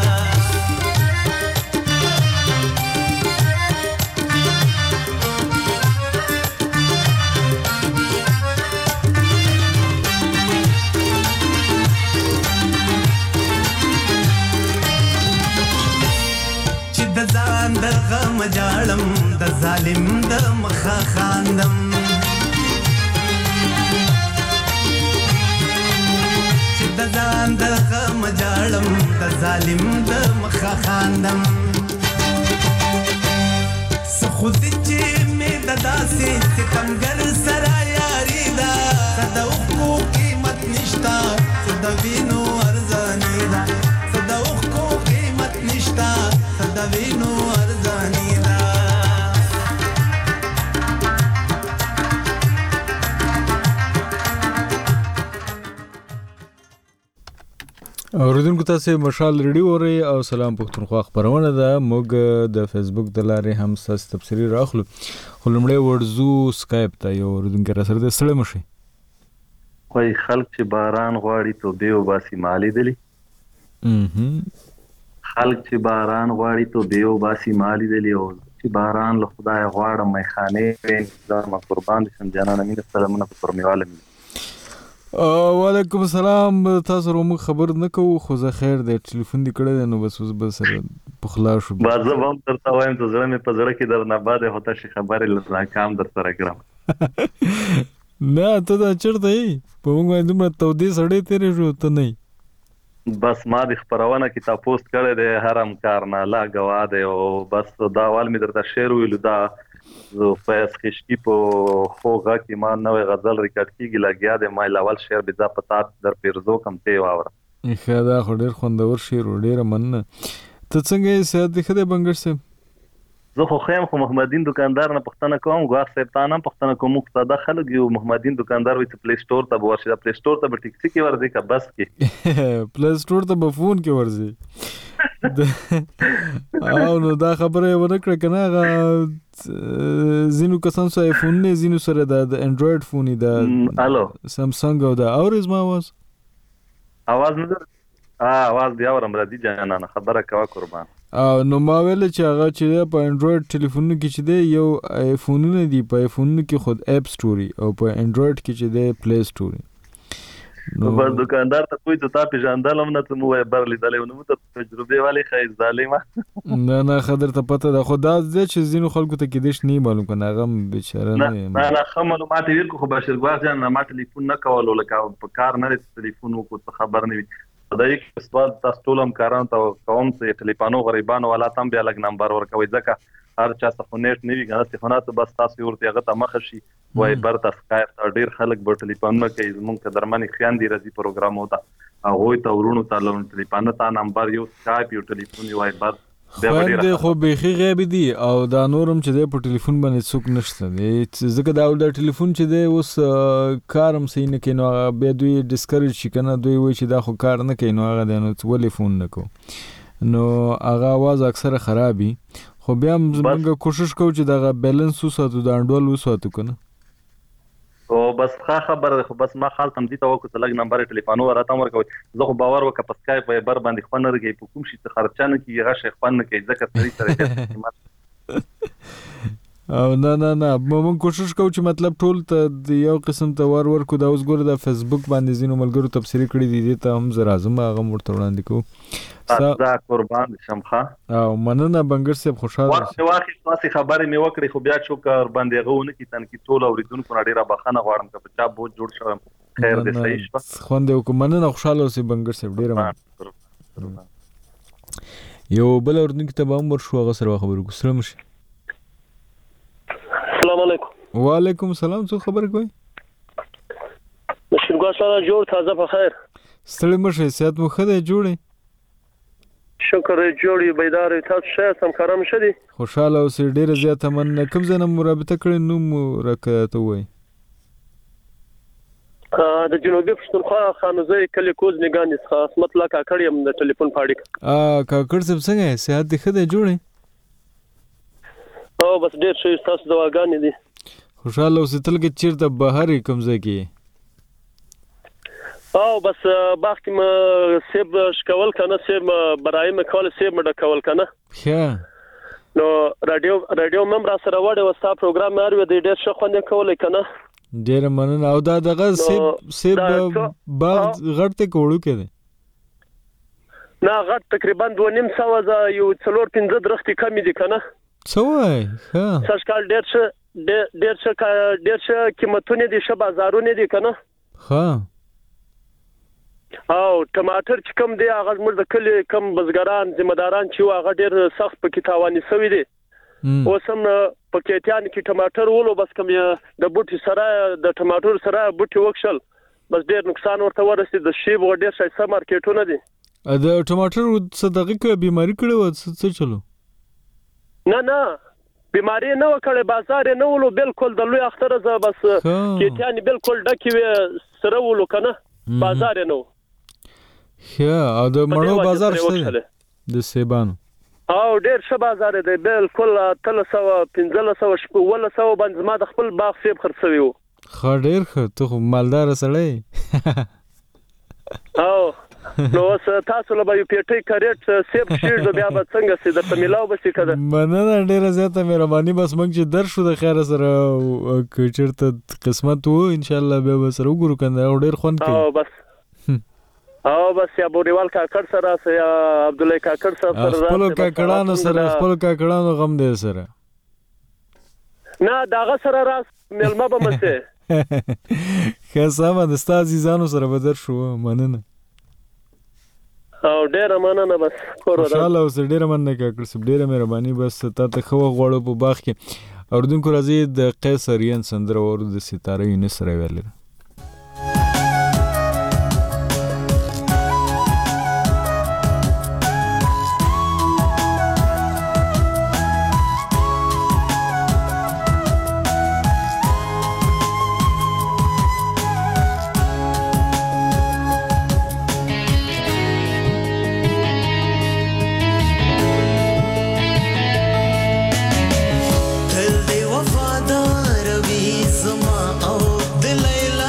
غم جاړم د ظالم د مخه خاندم چې د ځان د غم جاړم د ظالم د مخه خاندم څه خود چې مې د داسې ستمګر سره یاري ده څه د اوښکو قیمت نشته څه د وینو ارزاني ده څه د اوښکو قیمت نشته څه د وینو اوریدونکو تاسو مشال ریډیو اورئ او سلام پښتونخوا خبرونه ده. موږ د فیسبوک د لارې هم تاسو تفسیری راخلو. خو لمړی ورزو سکایپ ته یو اوریدونکو را سره د سړی مشي. وای خلک چې باران غواړي ته به وباسي مالی دلی. اها خلک چې باران غواړي ته به وباسي مالی دلی او چې باران له خدای غواړم مې خانه دا ما قربان دي سم جانانه مين سلامونه په پرمیواله. وعلیکم السلام. تاسو رومو خبر نه کوو خو زه خیر دی ټلیفون دی کړی نو بس اوس به سره پخلا شو. بازه هم درته وایم ته زړه مې په زړه کې در نه باندې هوته شي خبرې لږه کام در سره کړم. نه ته دا چرته یې په موږ باندې دومره تودې سړې تیرې شو ته نه. بس ما د خبرونه کې تا پوسټ کړی دی هرم کار نه لا غوا دی او بس دا وال مې درته شعر ویلو دا زه فیس خشکی په خوغه کې ما نوې غزل ریکارډ کیږي لګیا دی ما لاول شعر به ځا پتا در پیرزو کم ته واوره. خدا خو ډیر خوندور شعر ډیر مننه. ته څنګه سات دی خدای بنګر سه؟ زه خو خیم خو محمدین دکاندار نه پښتنه کوم غواخ صاحب تانه پښتنه کوم مقتدا خلک یو محمدین دکاندار وي ته پلی سٹور ته ورشي دا پلی سٹور ته به ټیکسي کې ورځي کا بس کې پلی سٹور ته به فون کې ورځي. او نو دا خبره ونه کړ کنه هغه زینو کسان سره آیفون نه زینو سره د انډراید فون دی الو سامسنګ او دا اورز ما واز आवाज نه اه आवाज دی اورم راځي جانانه خبره کوا قربان. او نو ما ویل چې هغه چې په انډراید ټلیفون کې چې دی یو آیفون نه دی په آیفون کې خود اپ سټوري او په انډراید کې چې دی پلی سټوري. نو بس دکاندار ته کوئی ته تا پیژاندلم نه ته مو بر لیدلې نو ته تجربه والی خیز ظالما. نه نه خبر ته پته ده خدا دې چې زینو خلکو ته کې دیش نه معلوم کنه غم بیچاره نه نه نه خو معلومات ویل کو بشیر ګواه جان ما ټلیفون نه کولو لکه په کار نه ټلیفون کو خبر نه وي دای کی سوال تاسو ټول هم کاران ته کوم څه ټلیفونو غریبانو ولا تم بیا لګ نمبر ورکوي ځکه هر چا ته خو نیټ نه وی غلط څه بس تاسو ورته هغه ته مخ شي وای بر تاسو سکایپ ډیر خلک به ټلیفون نه کوي زمونږ ته درمنې خیان دی راځي پروګرام وتا هغه ته ورونو ته لون ټلیفون ته نمبر یو سکایپ یو ټلیفون وای بس باندې خو بيخي غیب دي او دا نورم چې د په ټلیفون باندې څوک نشته دی ځکه دا د ټلیفون چې دی اوس کارم سین نه کینو به دوی ډیسکریج شي کنه دوی وای چې دا خو کار نه کینو هغه د نو ولې فون نکو نو هغه आवाज اکثر خرابي خو بیا موږ کوشش کوو چې دا بیلانس وساتو دا انډول وساتو کنه او بس ښه خبره خو بس ما خال تم دي ته وکړه لګ نمبر ټلیفون وراته ورکوي زه خو باور وکړ په سکایپ په بر باندې خو نه رګي په کوم شي ته خرچانه کی هغه شي خو نه کوي ځکه سړي سره او نه نه نه موږ کوشش کوو چې مطلب ټول ته یو قسم ته ور ور کو دا اوس ګوره د فیسبوک باندې زینو ملګرو تفسیری کړی دي ته هم زرا زما هغه مرته وړاندې کو دا قربان شمخه او مننه بنګر صاحب خوشاله واخې واخې تاسو خبرې مې وکړې خو بیا چې کار باندې غوونه کی تن کی ټول اوریدونکو ډیره بخښنه غواړم چې چا بہت جوړ شوم خیر دې صحیح شو خوند یو کوم مننه خوشاله اوسې بنګر صاحب ډیره یو بل اوریدونکو ته به عمر شو هغه سره خبرو کو سلام شي. السلام علیکم. وعلیکم السلام څه خبر کوي بشیر ګواه سره جوړ تازه په خیر ستړي مشه صحت مو ښه دی جوړې شکر جوړې بیدار تاسو شه سم کارم شدي خوشاله اوسې ډیره زیاته مننه کوم ځای نه مرابطه کړې نو مو راکته وای د جنوبي پښتونخوا خانوزي کلی کوز نگان څخه اسمت لا کاکړ يم د ټلیفون پاړی ا کاکړ څه څنګه صحت دې ښه دی جوړې او بس ډیر شي تاسو دواګانې دي خوشاله اوسې تل کې چیرته بهر کوم ځای کې او بس باغ کې م سیب شکول کنه سیب برای م کول سیب مډ کول کنه ښه نو رادیو رادیو مم را سره وړه وستا پروګرام مار و دې ډېر ښه خوند کول کنه ډېر مننه او دا دغه سیب سیب باغ غړته کوړو کې نه غټ تقریبا دوه نیم سو ز یو څلور پنځه درختي کمی دي کنه څه وای ها سرکال ډېر ښه ډېر ښه ډېر ښه قیمتونه دي ښه بازارونه دي کنه ها او ټماټر چې کم دی هغه موږ د کلی کم بزګران ذمہداران چې هغه ډېر سخت پکې تاواني شوی دي اوس هم پکېټیان کې ټماټر ولو بس کم د بوټي سره د ټماټر سره بوټي وکشل بس ډېر نقصان ورته ورسید د شیب ور ډېر شای سم مارکیټونه دي د ټماټر صدقه کې بیماری کړي و څه چلو نه نه بیماری نه وکړي بازار نه ولو بالکل د لوی اختر ز بس کېټیان بالکل ډکی و سره ولو کنه بازار نه ښه او د مڼو بازار شته د سیبانو او ډیر ښه بازار دی بالکل تل سو پنځله سو شپږ سو باندې زما د خپل باغ سیب خرڅوي وو ښه ډیر ښه ته خو مالدار سړی او نو اوس تاسو له یو پیټي کریټ سیب شیډ بیا به څنګه سي د تمیلاو به سي کده مننه ډیره زیاته مهرباني بس موږ چې در شو د خیر سره کچرته قسمت وو ان شاء الله به سره وګورو کنده ډیر خون کوي او بس او بس یا بوریوال کاکړ سره یا عبد الله کاکړ سره خپل کاکړانو سره خپل کاکړانو غم دې سره نه داغه سره راس ملما به مسه که سم د استاد عزیزانو سره بدر شو مننه او ډیر مننه بس کور ان شاء الله اوس ډیر مننه کاکړ سب ډیر مهرباني بس تا ته خو غوړو په باغ کې اردوونکو راځي د قیصریان سندره ور د ستاره یونس سره ویل وفادار وی زما او د لیلا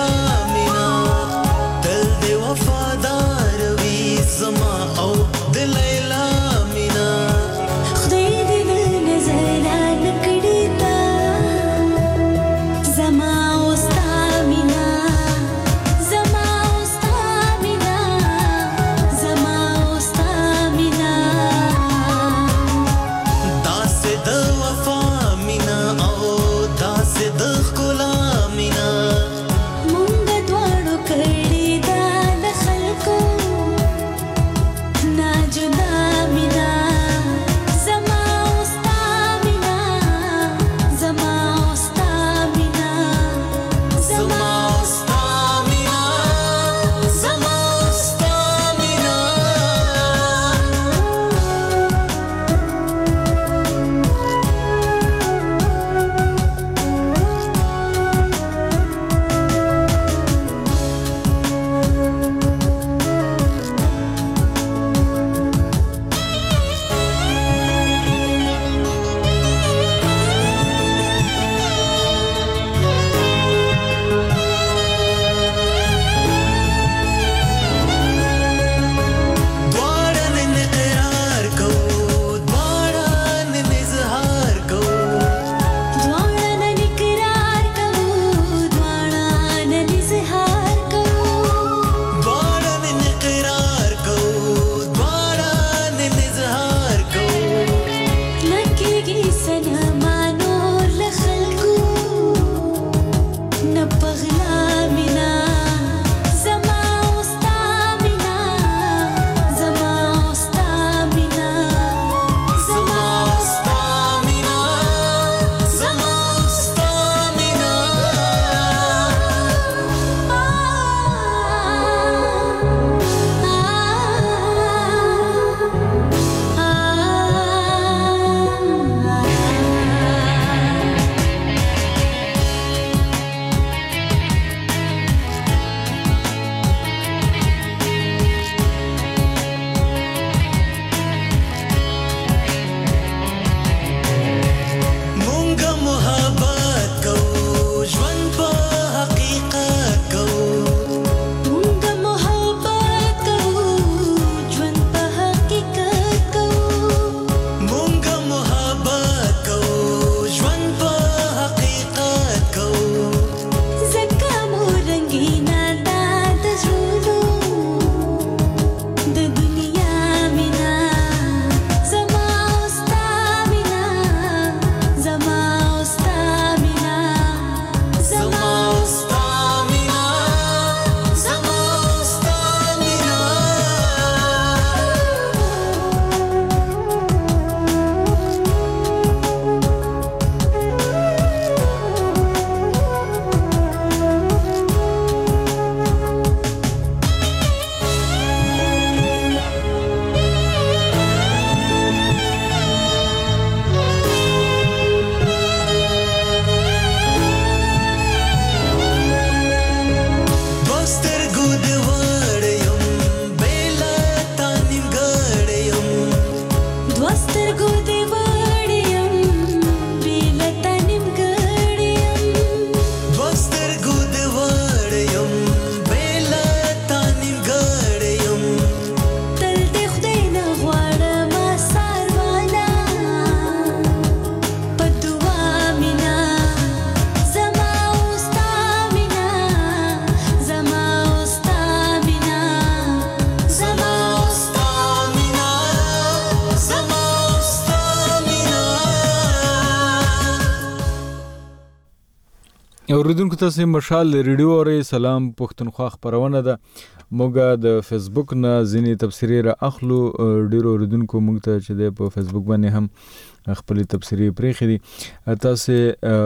اوریدونکو تاسو مشال ریډیو اوري سلام پښتونخوا خبرونه ده موږ د فیسبوک نه ځینې تبصرې را اخلو ډیرو اوریدونکو موږ ته چې د په فیسبوک باندې هم خپل تبصرې پرېخې دي تاسو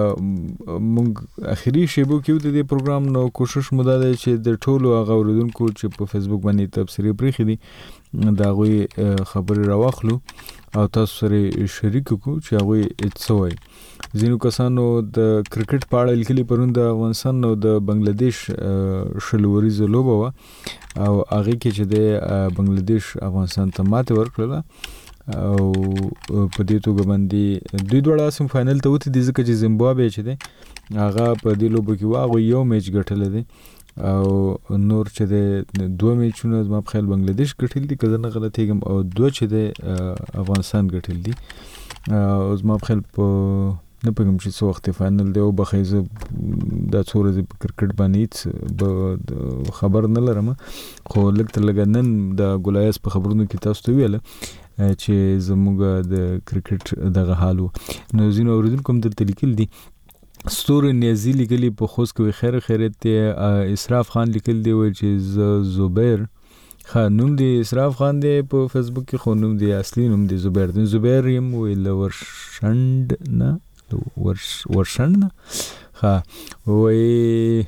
موږ اخیری شیبو کې د دې پروګرام نو کوشش مو ده چې د ټولو هغه اوریدونکو چې په فیسبوک باندې تبصرې پرېخې دي دا غوي خبرې را واخلو او تاسو سره شریک کو چې هغه څه وایي ځینو کسانو د کرکټ په اړه لیکلي پرون د افغانستان او د بنگلاديش شلوري لوبه و او هغه کې چې د بنگلاديش افغانستان ته ماته ورکړه او په دې توګه باندې دوی دوه سیم فائنل ته وتی دي ځکه چې زیمبابوے چې دی هغه په دې لوبه کې واغ یو میچ ګټل دي او نور چې د دوه میچونو زما په خیال بنگلاديش ګټل دي کله نه غلطی کوم او دوه چې د افغانستان ګټل دي او زما په خیال په نه پېږم چې څو وخت فائنل دی او بخیزه د څورز په کرکټ باندې خبر نه لرم خو لکه لګنن د ګولایس په خبرونو کې تاسو ته ویل چې زموږ د کرکټ دغه حالو نو زینو اوریدونکو هم درته لیکل دي ستور نیازی لیکلی په خوست کې خیر خیرت ته اسراف خان لیکل دی و چې زبیر خانوم دی اسراف خان دی په فیسبوک کې خونوم دی اصلي نوم دی زبیر دی زبیر یم ویل ورشند نه ورش ورشند نه ها وای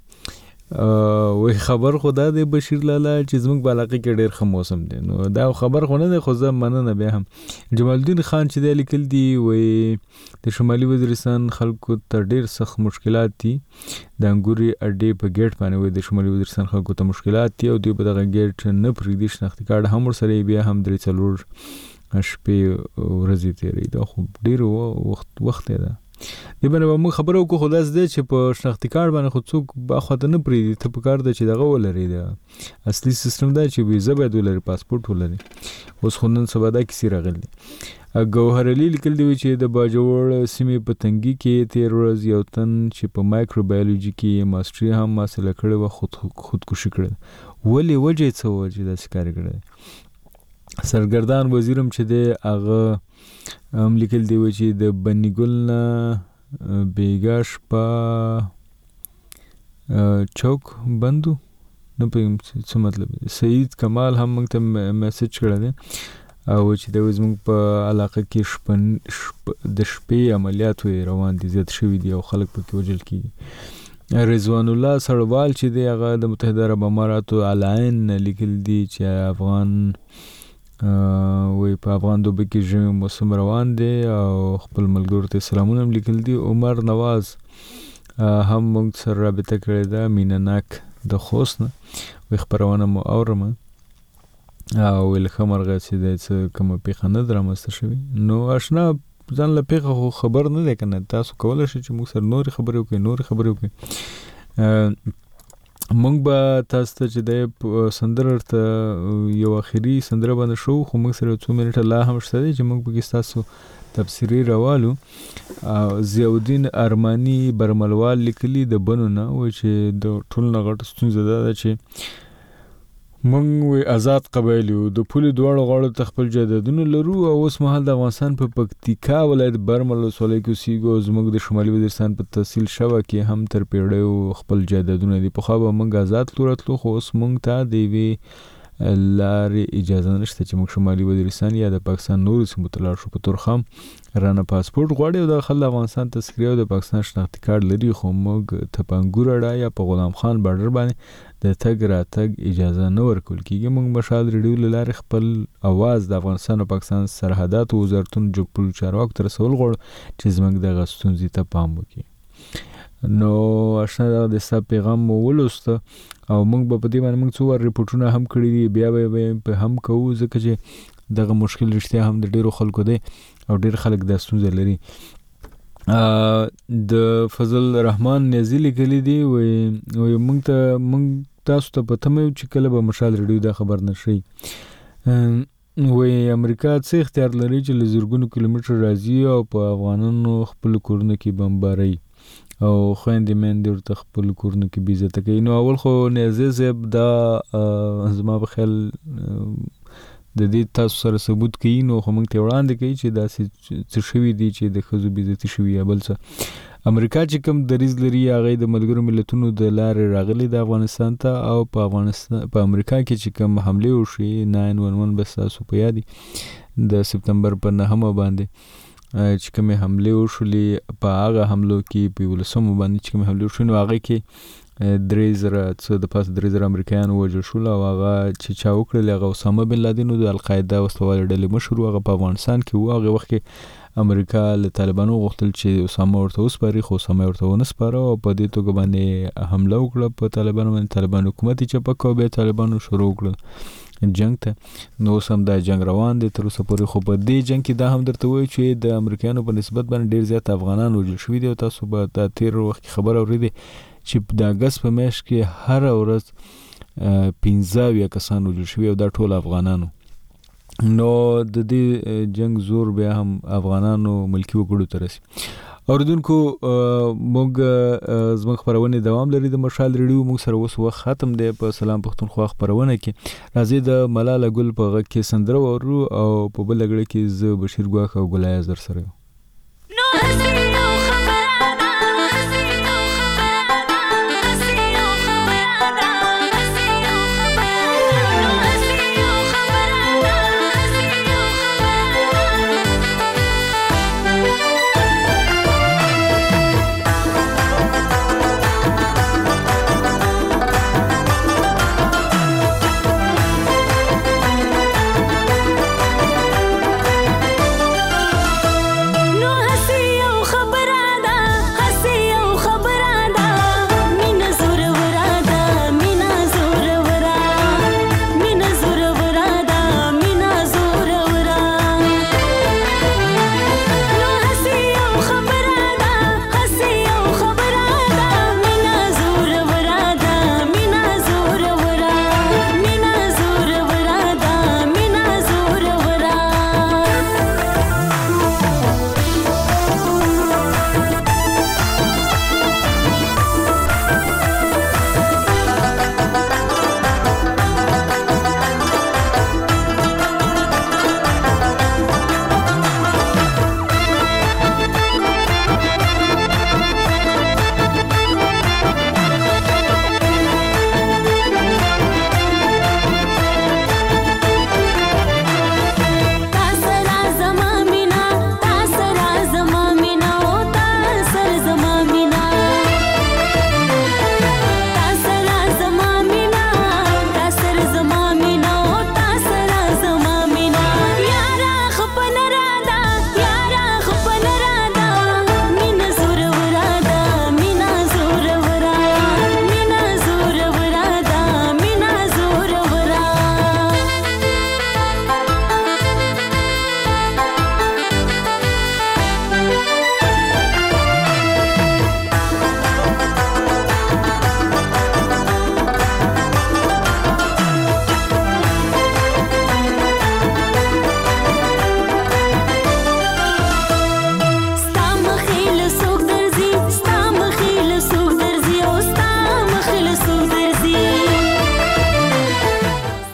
وای خبر خدا دی بشیر لالا چې زموږ بالاقي کې ډېر ښه موسم دی نو دا خبر خو نه دی خو زه مننه بیا هم جمال الدین خان چې دی لیکل دی وای د شمالي وزیرستان خلکو ته ډېر سخت مشکلات دي د انګوري اډې په ګیټ باندې وای د شمالي وزیرستان خلکو ته مشکلات دي او دوی په دغه ګیټ نه پرېږدي شناختي کارت هم ورسره بیا هم درې څلور شپې ورځې تېرې دا خو ډېر وخت وخت دی دی باندې موږ خبرو کو خلاص دی چې په شناختي کارت باندې خو څوک باخته نه پرېږدي ته په کار دی چې دغه ولري دا اصلي سیستم دا چې ویزه باید ولري پاسپورت ولري اوس خو نن سبا دا کیسې راغلي ګوهر علي لیکل دی چې د باجوړ سیمې په تنګي کې تېر ورځ یو تن چې په مایکروبیولوژي کې ماستري هم حاصله کړې وه خود خودکشي کړې ولې وجه څه وه چې داسې کار کړی سرګردان وزیرم چې دی هغه هم لیکل دی چې د بني ګل نه بیګا شپه چوک بندو نه پوهېږم څه مطلب دی سعید کمال هم موږ ته میسج کړی دی او چې د زموږ په علاقه کې شپه د شپې عملیات روان دي زیات شوي دي او خلک پکې وژل کېږي رضوان الله سړوال چې دی هغه د متحده عرب اماراتو العین لیکل دي چې افغان وی په افغان دوبه کې ژمی موسم روان دی او خپل ملګرو ته سلامونه هم لیکل دي عمر نواز هم موږ سره رابطه کړې ده مینه ناک د خوست نه وی خپرونه مو اورم او ویل ښه مرغه چې دی څه کومه پیښه نه ده رامنځته شوې نو اشنا ځان له پیښه خو خبر نه دی که نه تاسو کولی شئ چې موږ سره نورې خبرې وکړئ نورې خبرې وکړئ موږ به تاسو ته چې د سندره ورته یو اخري سندره باندې شو خو موږ سره څو منټه لا هم شته دی چې موږ پکې ستاسو تبصرې راوالو ضیاءالدین ارماني برملوال لیکلي د بنو نه وایي چې د ټول نه غټه ستونزه دا ده چې موږ وی آزاد قبایل یو د پولې دواړو غاړو ته خپل جایدادونه لرو او اوس مهال د افغانستان په پکتیکا ولایت برمل ولسوالۍ کې اوسېږو زموږ د شمالي وزیرستان په تحصیل شوه کې هم تر پیړیو خپل جایدادونه دي پخوا به موږ آزاد تلو راتلو خو اوس موږ ته د یوې لارې اجازه نشته چې موږ شمالي وزیرستان یا د پاکستان نورو سیمو ته لاړ شو په تورخم رانه پاسپورت غواړي او د خل د افغانستان تذکرې او د پاکستان شناختي کارت لري خو موږ ته په انګور اډه یا په غلام خان بارډر باندې د تګ راتګ اجازه نه ورکول کېږي موږ مشال ریډیو له لارې خپل اواز د افغانستان او پاکستان سرحداتو وزارتونو جګپلو چارواکو ته رسول غواړو چې زموږ دغه ستونزې ته پام وکړي نو اشنا د ستا پیغام مو ولوسته او موږ به په دې باندې موږ څو وار ریپورټونه هم کړي دي بیا به په هم کوو ځکه چې دغه مشکل رښتیا هم د ډېرو خلکو دی او ډېر خلک دا ستونزه لري د فضل رحمان نیازي لیکلي دي وایي موږ ته موږ تاسو ته پته مې چې کله به مشال ریډیو دا خبر نه شي وایي امریکا څه اختیار لري چې له زرګونو کیلومتر راځي او په افغانانو خپل کورونه کې بمباروي او خویندې میندې ورته خپل کورونه کې بې عزته کوي نو اول خو نیازي صاحب دا زما په خیال د دې تاسو سره ثبوت کوي نو خو موږ ته وړاندې کوي چې داسې څه شوي دي چې د ښځو بې عزتي شوي یا بل څه امریکا چې کوم دریځ لري هغه د ملګرو ملتونو د لارې راغلي د افغانستان ته او په افغانستان په امریکا کې چې کوم حمله وشي ناین ون ون بس تاسو په یادي د سپتمبر په نهمه باندې چې کوم حمله وشولې په هغه حملو کې په ولسمو باندې چې کوم حمله وشو نو هغه کې درې زره څه د پاس درې زره امریکایان وژل شول او هغه چې چا وکړل هغه اسامه بن لادن د القاعده وسلوال ډلې مشر هغه په افغانستان کې و هغه وخت کې امریکا له طالبانو غوښتل چې اسامه ورته وسپاري خو اسامه ورته ونه سپاره او په دې توګه باندې حمله وکړه په طالبانو باندې طالبان حکومت چې په کوبه طالبانو شروع کړ جنگ ته نو سم دا جنگ روان دي تر اوسه پورې خو په دې جنگ کې دا هم درته وایي چې د امریکایانو په نسبت باندې ډیر زیات افغانان وژل شوي دي او تاسو به دا تیر وخت خبر اوریدئ چې د اګست په میاشت کې هر ورځ پنځه اویا کسان وژل شوي او دا ټول افغانانو نو د دې جنگ زور بیا هم افغانانو ملکی وګړو ته رسي اوردونکو موږ زموږ خبرونه دوام لري د مشال ریډیو موږ سره اوس وخت ختم دی په سلام پښتونخوا خبرونه کې راځي د ملاله ګل په غږ کې سندره ورو او په بل غړي کې ز بشیر ګواخ او ګلای زر سره